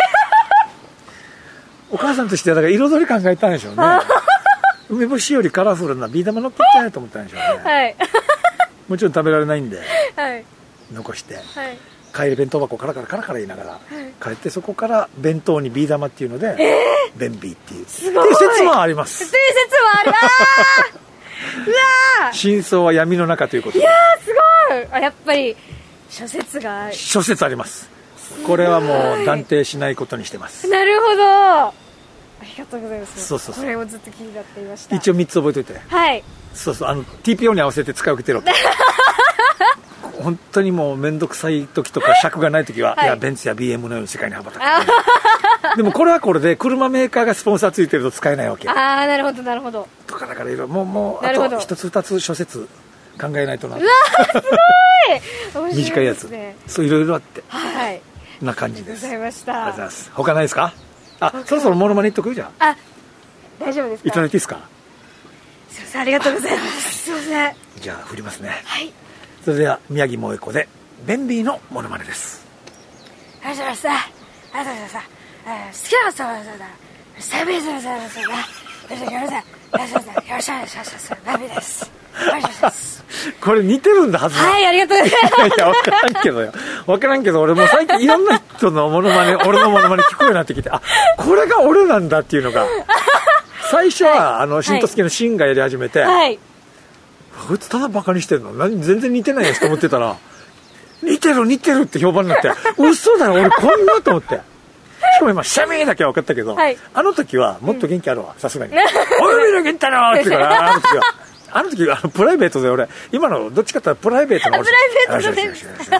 お母さんとしてはだから彩り考えたんでしょうね梅干しよりカラフルなビー玉乗っけちゃえと思ったんでしょうね、はい、もちろん食べられないんで、はい、残して、はい、帰り弁当箱カラカラ言いながら、はい、帰ってそこから弁当にビー玉っていうので、ベンビーっていう説もあります。 という説もある。うわ真相は闇の中ということで。 いやーすごい。やっぱり諸説あります。これはもう断定しないことにしてます。 なるほど。ありがとうございます。 そうこれをずっと気になっていました。 一応3つ覚えておいて。はい。そうTPO に合わせて使い分けてるわけ。本当にもう面倒くさい時とか尺がない時は、はい、いやベンツや BM のように世界に羽ばたくでもこれはこれで車メーカーがスポンサーついてると使えないわけ。 ああなるほどなるほど。 とかだからいろいろもうあと一つ二つ諸説考えないとな。 うわすごい短いやつ、そういろいろあって、 はい、 な感じです。 ありがとうございました。 ありがとうございます。他ないですか。そろそろモノマネ言っとくじゃん。 大丈夫ですか。 いただいていいですか。 すいませんありがとうございます。すいません。 じゃあ振りますね。 はい。 それでは宮城萌子でベンビーのモノマネです。 ありがとうございます。ありがとうございます。好きなそうだ。セビーズだ。 これ似てるんだはずだ。 はい、ありがとうございます。 いや、わからんけど、俺もう最近いろんな人のモノマネ、俺のモノマネ聞こえるようになってきて、これが俺なんだっていうのが、最初は、新とすけのシンがやり始めて、はい。こいつただバカにしてるの全然似てないやつと思ってたら、似てるって評判になって、嘘だよ、俺こんなと思って。しかも今、シャミーだけは分かったけど、はい、あの時はもっと元気あるわ、さすがに。おい、見ろ、元気だろって言うから、あの時プライベートで俺、今のどっちかって言ったらプライベートの俺。 プライベー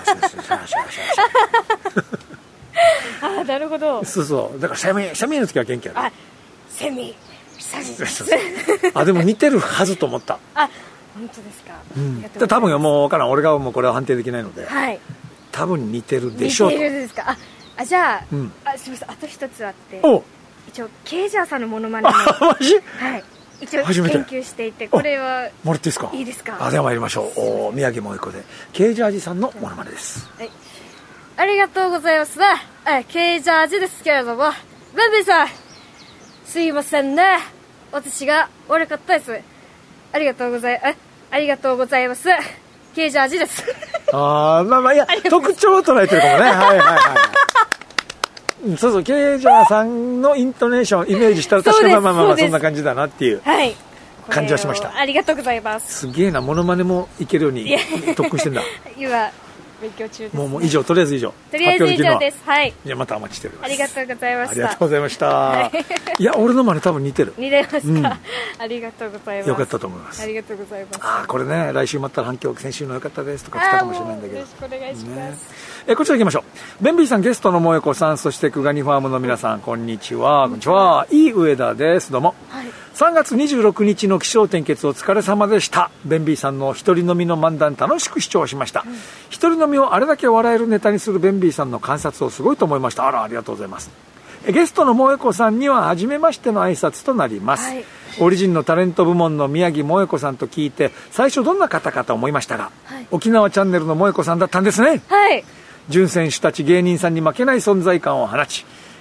トで。なるほど。 そう。だからシャミーの時は元気ある。 セミ。 でも似てるはずと思った。 本当ですか。 多分もう分からん。俺がもうこれは判定できないので。はい。多分似てるでしょうと。 似てるですか。じゃあ、すみません、あと一つあって、一応ケイジャーさんのモノマネを、 マジ？ はい、一応研究していて、これはもらっていいですか？ いいですか？ では参りましょう。宮城萌子でケイジャージさんのモノマネです。 はい、ありがとうございます。ケイジャージですけれども、ベンビーさん、すいませんね、私が悪かったです。ありがとうございます。ケイジャージです。 いや特徴を捉えてるかもね。はいそう、ケイジャーさんのイントネーションイメージしたら確かにそんな感じだなっていう感じはしました。 ありがとうございます。 すげえな、モノマネもいけるように特訓してんだ。 今勉強中です、ね。 もう以上、とりあえず以上です。はい。 じゃあまたお待ちしております。 ありがとうございました。 ありがとうございました。いや、俺のマネ多分似てる。 似てますか。ありがとうございます。 よかったと思います。 ありがとうございます。 これね、来週また反響、先週の良かったですとか来たかもしれないんだけど。よろしくお願いします。 こちら行きましょう。ベンビーさん、ゲストの萌子さん、そしてクガニファームの皆さん、こんにちは。こんにちは。いい上田です。どうも。3月26日の起承転結お疲れ様でした。ベンビーさんの一人飲みの漫談楽しく視聴しました。一人飲みをあれだけ笑えるネタにするベンビーさんの観察をすごいと思いました。ありがとうございます。ゲストの萌子さんには初めましての挨拶となります。オリジンのタレント部門の宮城萌子さんと聞いて、最初どんな方かと思いましたが、沖縄チャンネルの萌子さんだったんですね。純選手たち芸人さんに負けない存在感を放ち、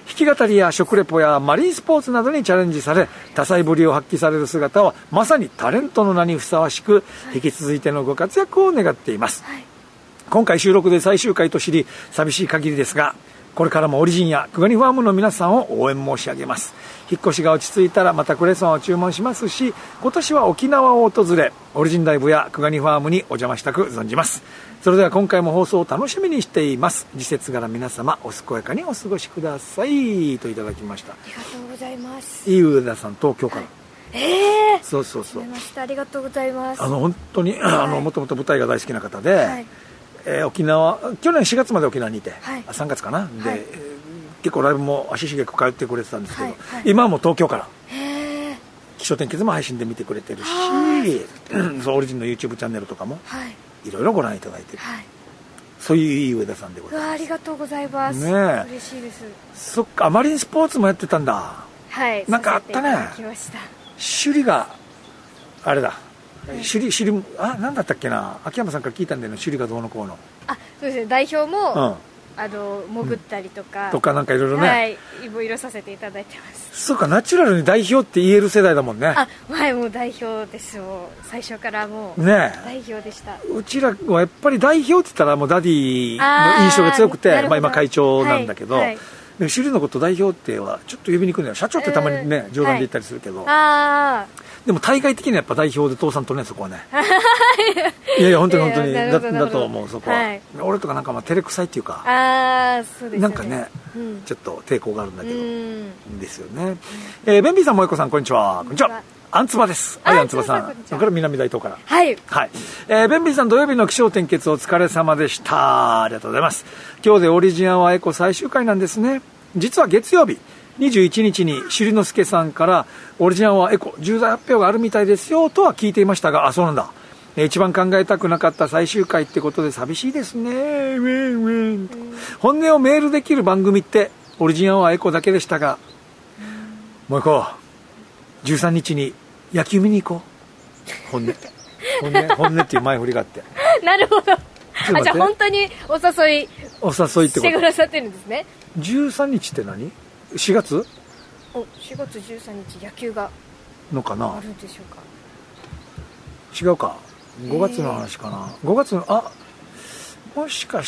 弾き語りや食レポやマリンスポーツなどにチャレンジされ、多彩ぶりを発揮される姿はまさにタレントの名にふさわしく、引き続いてのご活躍を願っています。今回収録で最終回と知り寂しい限りですが、これからもオリジンやクガニファームの皆さんを応援申し上げます。引っ越しが落ち着いたらまたクレソンを注文しますし、今年は沖縄を訪れオリジンライブやクガニファームにお邪魔したく存じます。それでは今回も放送を楽しみにしています。時節柄皆様お健やかにお過ごしくださいといただきました。 ありがとうございます。 いい上田さん東京から、そうそうそう、 ありがとうございます。 本当にもともと舞台が大好きな方で、沖縄去年4月まで沖縄にいて、3月かなで、結構ライブも足しげく通ってくれてたんですけど、今はもう東京から気象天気図も配信で見てくれてるし、そうオリジンの YouTube チャンネルとかもいろいろご覧いただいてる、そういういい上田さんでございます。 ありがとうございます。 ね、 嬉しいです。 そっか、マリンスポーツもやってたんだ。 はい、 なんかあったね。首里があれだ、首里何だったっけな、秋山さんから聞いたんだよね、首里がどうのこうの。 そうですね、代表も、潜ったりとか、 なんかいろいろね、 いろいろさせていただいてます。 そうか、ナチュラルに代表って言える世代だもんね。 もう代表ですよ。最初からもうね代表でした。 うちらはやっぱり代表って言ったらもうダディの印象が強くて、今会長なんだけど、首里のこと代表ってはちょっと呼びにくいのよ。社長ってたまにね、冗談で言ったりするけど、でも対外的にはやっぱ代表で通さんとね、そこはねいやいや本当にだと思う。そこは俺とかなんか照れくさいっていうか、なんかね、ちょっと抵抗があるんだけどですよね。ベンビーさん、萌子さん、こんにちは。こんにちは。アンツバです。アンツバさん。それから南大東から。ベンビーさん、土曜日の気象点結お疲れ様でした。ありがとうございます。今日でオリジンアワーエコ最終回なんですね。実は月曜日21日にしりのすけさんからオリジンアワーエコ重大発表があるみたいですよとは聞いていましたが、そうなんだ。一番考えたくなかった最終回ってことで寂しいですね。本音をメールできる番組ってオリジンアワーエコだけでしたが、もう行こう。13日に野球見に行こう。本音っていう前振りがあってなるほど。じゃあ本当にお誘いってことしてくださってるんですね。 13日って何？4月 ？4月13日野球がのかなあるんでしょうか。 違うか、5月の話かな。5月のもしかして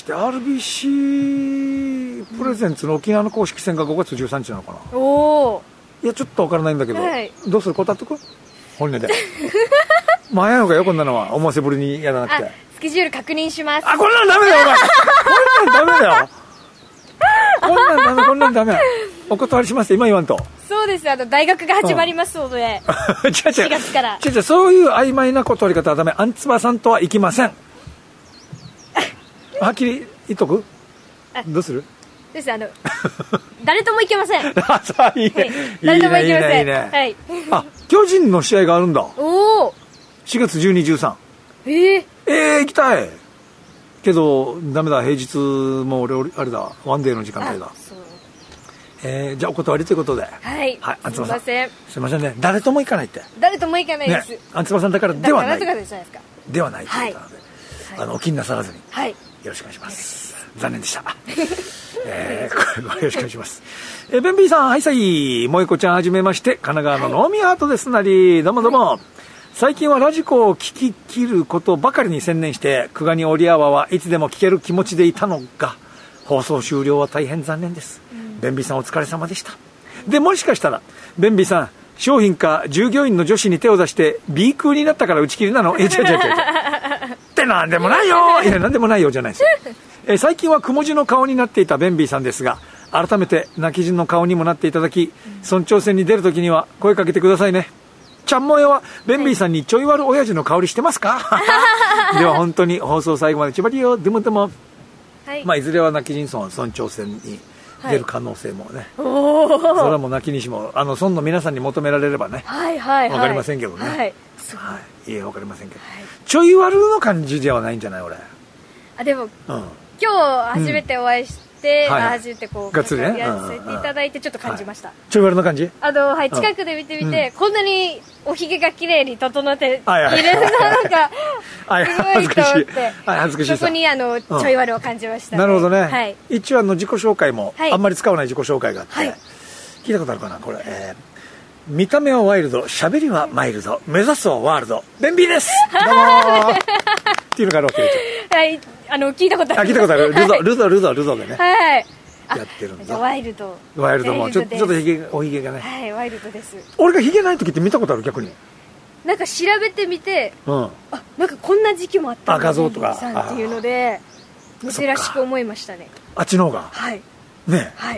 RBC プレゼンツの沖縄の公式戦が5月13日なのかな。いやちょっと分からないんだけど、どうする？答えとく？本音で前のがよ、こんなのは思わせぶりにやらなくて。 スケジュール確認します。 こんなんダメだよお前こんなんダメだよこんなんダメ。お断りします。今言わんと。 そうです。大学が始まりますので、4月から。 そういう曖昧な断り方はダメ。アンツバさんとは行きませんはっきり言っとく？どうする？ です。誰とも行けません。 誰とも行けません。巨人の試合があるんだ。4月12、13。行きたいけどダメだ、平日も俺あれだ、ワンデーの時間帯だ。じゃあお断りということで。アンツバさん、すいませんね、誰とも行かないって。 誰とも行かないです。 アンツバさんだからではない。ではないということで、お気になさらずによろしくお願いします。残念でしたよろしくお願いします。ベンビーさん、はいさい、萌子ちゃんはじめまして、神奈川のノーミーハートですなり、どうもどうも。最近はラジコを聞き切ることばかりに専念して、クガニオリアワはいつでも聞ける気持ちでいたのが、放送終了は大変残念です。ベンビーさんお疲れ様でした。でもしかしたらベンビーさん、商品か従業員の女子に手を出して B 空になったから打ち切りなの？違うってなんでもないよ。いやなんでもないよじゃないです。最近はくも字の顔になっていたベンビーさんですが、改めて泣き人の顔にもなっていただき、村長選に出るときには声かけてくださいね。ちゃんもよはベンビーさんにちょい悪親父の香りしてますか？では本当に放送最後までちばりよ。でもいずれは泣き人村村長選に出る可能性もね、それはもう泣きにしも村の皆さんに求められればね、分かりませんけどね。いや分かりませんけど、ちょい悪の感じではないんじゃない俺。でも今日初めてお会いして、初めてがっつりねやらせていただいてちょっと感じました。ちょい悪の感じ？近くで見てみて、こんなにおひげが綺麗に整っているのなんか恥ずかしい。恥ずかしいさ。 そこにちょい悪を感じました、ね。 なるほどね。 はい、 一応自己紹介も、あんまり使わない自己紹介があって、はい、聞いたことあるかなこれ。見た目はワイルド、喋りはマイルド、目指すはワールド、便秘です。どうもーっていうのがあるわけでしょ。 はい、聞いたことある。 聞いたことある。ルゾでね。 はい。 やってるんだ。 ワイルドもちょっとおひげがね。 はい、ワイルドです。 俺がひげない時って見たことある逆に。 なんか調べてみて、なんかこんな時期もあったんだ、 画像とかさんっていうので珍しく思いましたね。 あっちの方が。 はい。 ね。 はい。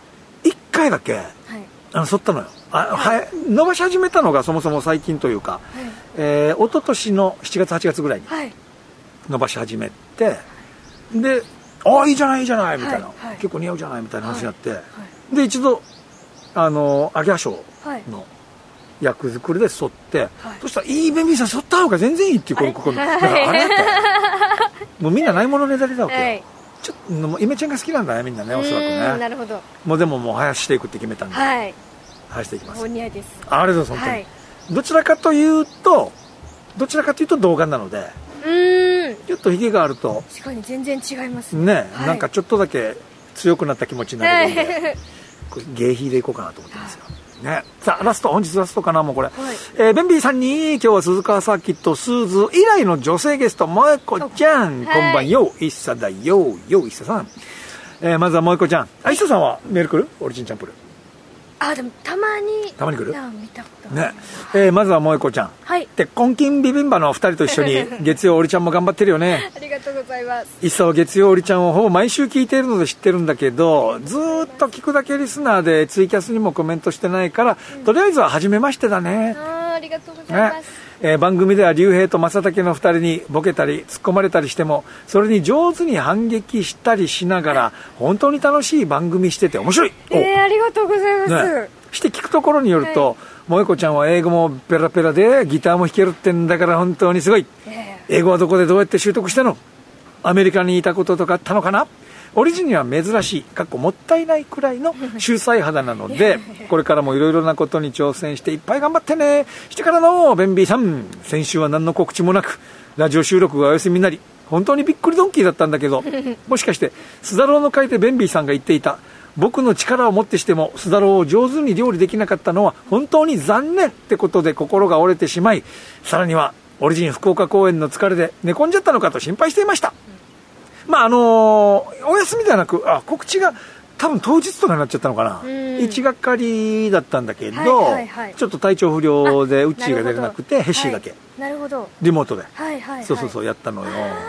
1回だけ剃ったのよ。伸ばし始めたのがそもそも最近というか、一昨年の7月8月ぐらいに伸ばし始めて、で、いいじゃないいいじゃないみたいな、結構似合うじゃないみたいな話になって、で一度アゲハ賞の役作りで剃って、そしたらいい便秘さん剃った方が全然いいっていうここあれもうみんなないものねだりだわけよ。ちょっとイメチェンが好きなんだねみんなね、おそらくね。なるほど。もうでも生やしていくって決めたんで、生やしていきます。 お似合いです。 ありがとうございます。本当にどちらかというと童顔なので、ちょっとひげがあると確かに全然違いますね。 なんかちょっとだけ強くなった気持ちになるので、芸費でいこうかなと思ってますよ。ね、さあ本日ラストかなもうこれ、ベンビーさんに今日は鈴川サーキットスーズ以来の女性ゲスト萌子ちゃん、こんばんよいっさだよいっささん、まずは萌子ちゃん。いっささんはメール来る？オリジンチャンプルでもたまに来る？ 見たことある。まずは萌子ちゃん。で根金ビビンバの2人と一緒に月曜オリちゃんも頑張ってるよね。 ありがとうございます。 いっさは月曜オリちゃんをほぼ毎週聞いているので知ってるんだけど、ずーっと聞くだけリスナーでツイキャスにもコメントしてないから、とりあえずは初めましてだね。 ありがとうございます。 番組では竜兵と正竹の2人にボケたり突っ込まれたりしても、それに上手に反撃したりしながら本当に楽しい番組してて面白い。 ありがとうございます。 して聞くところによると、萌子ちゃんは英語もペラペラでギターも弾けるってんだから本当にすごい。英語はどこでどうやって習得したの？アメリカにいたこととかあったのかな？オリジンには珍しいもったいないくらいの秀才肌なのでこれからもいろいろなことに挑戦していっぱい頑張ってね。してからのベンビーさん、先週は何の告知もなくラジオ収録がお休みになり本当にびっくりドンキーだったんだけど、もしかしてスダローの回でベンビーさんが言っていた僕の力をもってしてもスダローを上手に料理できなかったのは本当に残念ってことで心が折れてしまい、さらにはオリジン福岡公演の疲れで寝込んじゃったのかと心配していました。お休みではなく告知が多分当日とかになっちゃったのかな。1がかりだったんだけど、ちょっと体調不良でウッチーが出れなくてヘッシーだけリモートでそうやったのよ。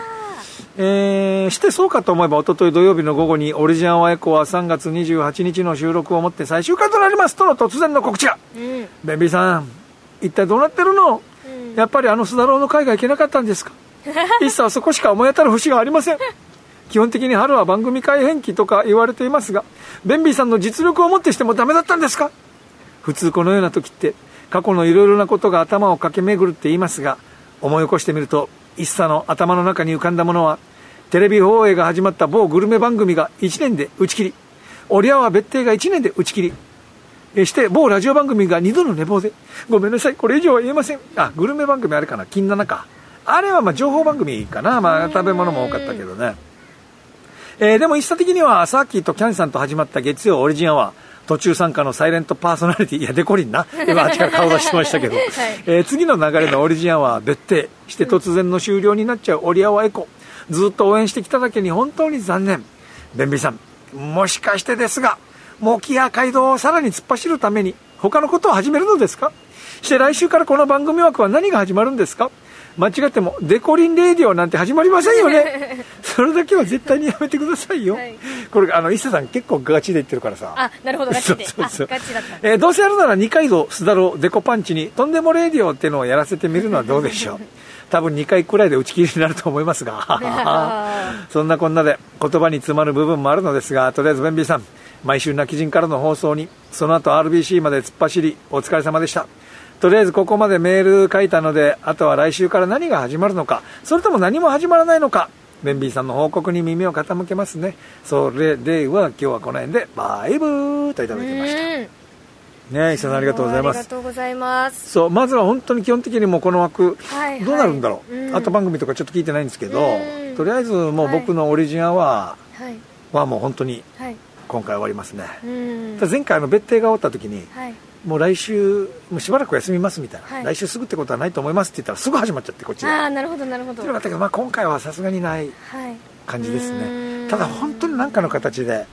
してそうかと思えば一昨日土曜日の午後にオリジンアワエコは3月28日の収録をもって最終回となりますとの突然の告知が。ベンビーさん一体どうなってるの？やっぱりスダローの会がいけなかったんですか？一切はそこしか思い当たる節がありません。基本的に春は番組改編期とか言われていますが、ベンビーさんの実力をもってしてもダメだったんですか？普通このような時って過去のいろいろなことが頭を駆け巡るって言いますが、思い起こしてみると一茶の頭の中に浮かんだものは、テレビ放映が始まった某グルメ番組が1年で打ち切り、オリアワ別邸が1年で打ち切りして、某ラジオ番組が2度の寝坊で、ごめんなさいこれ以上は言えません。グルメ番組あれかな、金七か、あれは情報番組かな。食べ物も多かったけどね。でも一茶的にはサーキーとキャンさんと始まった月曜オリジンアワー、途中参加のサイレントパーソナリティ、デコリンな、今あっちから顔出してましたけど、次の流れのオリジンアワー別邸して突然の終了になっちゃうオリアワエコ、ずっと応援してきただけに本当に残念。ベンビーさん、もしかしてですがモキや街道をさらに突っ走るために他のことを始めるのですか？して来週からこの番組枠は何が始まるんですか？間違ってもデコリンレディオなんて始まりませんよね。それだけは絶対にやめてくださいよ。これ伊勢さん結構ガチで言ってるからさ。 なるほど、ガチで。ガチだった。 どうせやるなら2回ぞスダロデコパンチにとんでもレディオっていうのをやらせてみるのはどうでしょう。多分2回くらいで打ち切りになると思いますがそんなこんなで言葉に詰まる部分もあるのですが、とりあえずベンビーさん、毎週泣き人からの放送に、その後 RBC まで突っ走りお疲れ様でした。とりあえずここまでメール書いたので、あとは来週から何が始まるのか、それとも何も始まらないのか、ベンビーさんの報告に耳を傾けますね。それでは今日はこの辺でバイブーといただきました。 ね、伊勢さんありがとうございます。 ありがとうございます。 そう、まずは本当に基本的にもうこの枠、 はいはい、 どうなるんだろう、後番組とかちょっと聞いてないんですけど、とりあえずもう僕のオリジンアワーはもう本当に今回終わりますね。前回別邸が終わった時に、もう来週もうしばらく休みますみたいな、来週すぐってことはないと思いますって言ったらすぐ始まっちゃって、こっちで。 ああ、なるほどなるほど。 っていうのがあったけど、今回はさすがにない感じですね。ただ本当に何かの形で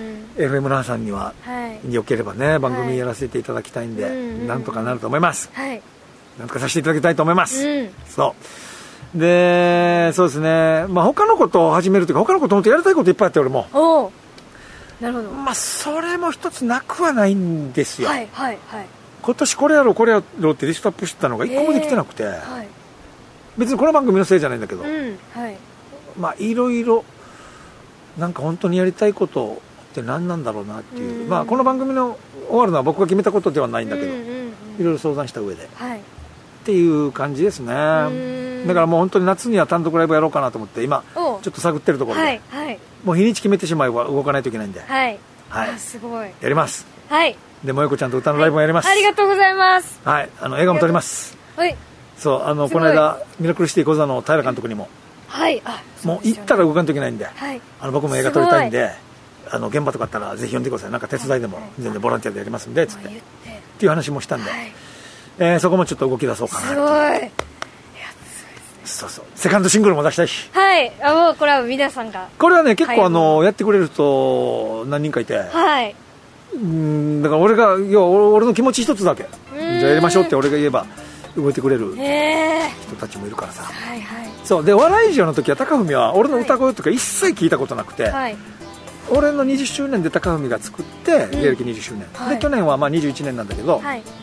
FM 那覇さんには、よければね、番組やらせていただきたいんで、なんとかなると思います。なんとかさせていただきたいと思います。そうで、そうですね、他のことを始めるというか、他のこと本当やりたいこといっぱいあって、俺も。 なるほど。 それも一つなくはないんですよ。今年これやろうこれやろうってリストアップしてたのが一個もできてなくて、別にこの番組のせいじゃないんだけど、いろいろなんか本当にやりたいことって何なんだろうなっていう、この番組の終わるのは僕が決めたことではないんだけど、いろいろ相談した上で、っていう感じですね。だからもう本当に夏には単独ライブやろうかなと思って今ちょっと探ってるところで、もう日にち決めてしまえば動かないといけないんで、 すごいやります。でもよこちゃんと歌のライブもやります。 ありがとうございます。 映画も撮ります。そうこの間ミラクルシティ小座の平監督にも、もう行ったら動かんといけないんで、僕も映画撮りたいんで、現場とかあったらぜひ呼んでください。なんか手伝いでも全然ボランティアでやりますんでつってっていう話もしたんで、そこもちょっと動き出そうかな。 すごい。 そうセカンドシングルも出したいし、 もうこれは皆さんが、 これはね結構やってくれる人何人かいて、だから俺の気持ち一つだけ、じゃあやりましょうって俺が言えば動いてくれる人たちもいるからさ。そうで、笑い以上の時は高文は俺の歌声とか一切聞いたことなくて、俺の20周年で高文が作って芸歴20周年、で去年は21年なんだけど、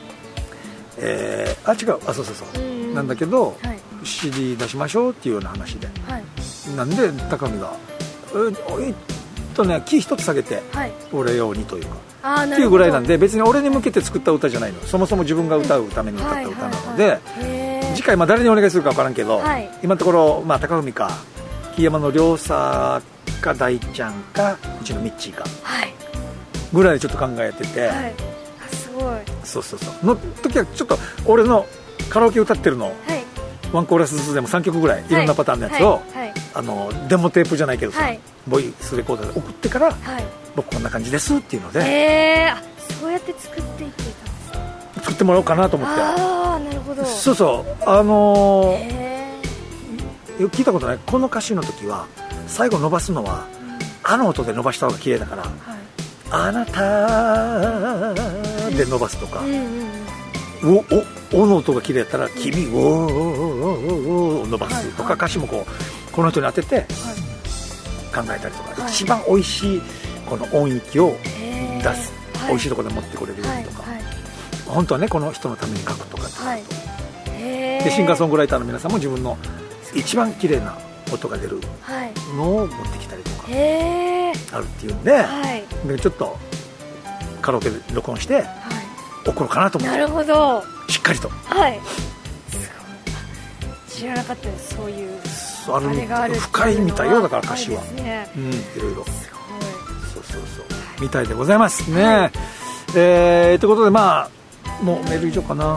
そうなんだけど、CD 出しましょうっていうような話で、なんで高見がキー一つ下げて、俺用にというかっていうぐらいなんで、別に俺に向けて作った歌じゃないの。そもそも自分が歌うために歌った歌なので、次回誰にお願いするか分からんけど、今のところ高文か木山の両佐か大ちゃんかうちのミッチーかぐらいでちょっと考えてて、 すごい。 そうの時はちょっと俺のカラオケ歌ってるのワンコーラスずつでも3曲ぐらいいろんなパターンのやつをデモテープじゃないけどさ、ボイスレコーダーで送ってから、僕こんな感じですっていうので、 そうやって作っていってたんですか。 作ってもらおうかなと思って。 なるほど。 聞いたことない。この歌詞の時は最後伸ばすのは音で伸ばした方が綺麗だから、あなたで伸ばすとか、おの音が綺麗だったら君を伸ばすとか、歌詞もこの人に当てて考えたりとか、一番美味しいこの音域を出す、美味しいところで持ってこれるようにとか、本当はねこの人のために書くとかってなると、でシンガーソングライターの皆さんも自分の一番綺麗な音が出るのを持ってきたりとかあるっていうんで、でちょっとカラオケで録音して送ろうかなと思って。なるほど。しっかりと。すごい。知らなかったです。そういうあれがある。深いみたいよ、だから歌詞は。いろいろ。すごい。そうみたいでございますね。ということでもうメール以上かな。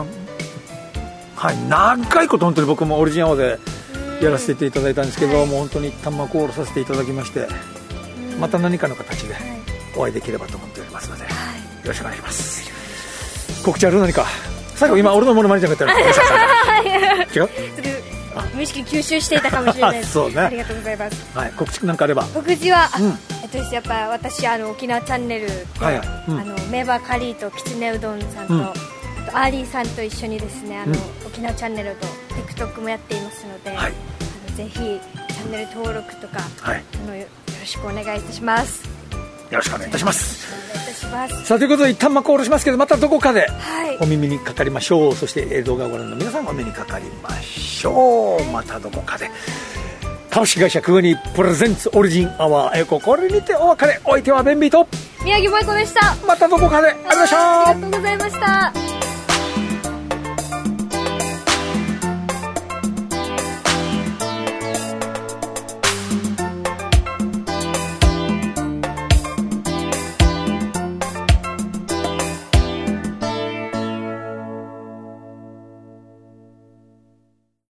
長いこと本当に僕もオリジンアワーでやらせていただいたんですけど、もう本当にタンマコールさせていただきまして、また何かの形でお会いできればと思っておりますので、よろしくお願いします。告知ある？何か最後今俺のモノマネじゃなくて違う？ 無意識に吸収していたかもしれないです。 そうね。ありがとうございます。 告知なんかあれば。 告知はやっぱ私沖縄チャンネルでメバカリーときつねうどんさんとあとアーリーさんと一緒にですね沖縄チャンネルと TikTok もやっていますので、ぜひチャンネル登録とかよろしくお願いいたします。 よろしくお願いいたします。さあということで一旦コールしますけど、またどこかでお耳にかかりましょう。そして動画をご覧の皆さんもお目にかかりましょう。またどこかで。株式会社クグニプレゼンツオリジンアワーこれにてお別れ。お相手はベンビーと宮城萌子でした。 またどこかで。ありがとうございました。 ありがとうございました。